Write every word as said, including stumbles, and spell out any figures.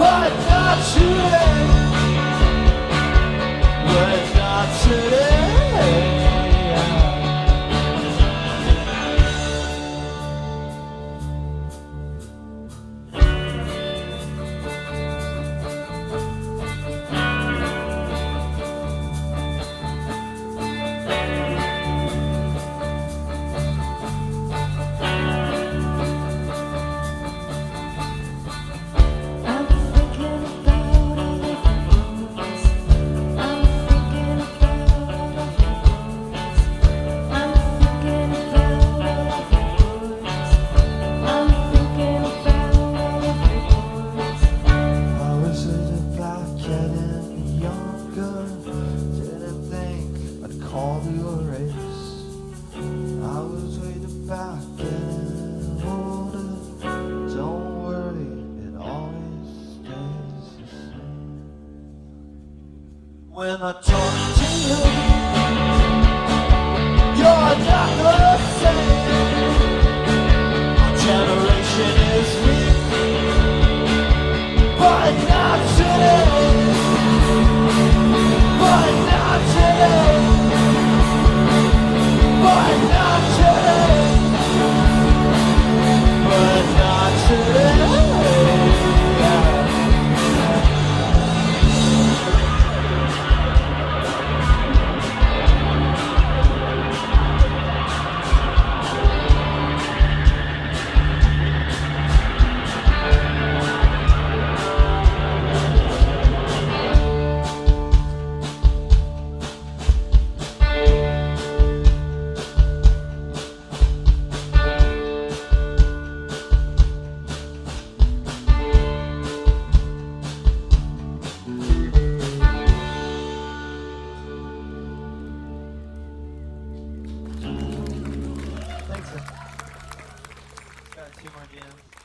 but not today. But not today. Call you a race. I was way back getting older. Don't worry, it always stays the same. When I talk to you, you're not the same. Our generation is weak, but not today. But not today. But not today. But not today. Thanks, sir. Got two more jams.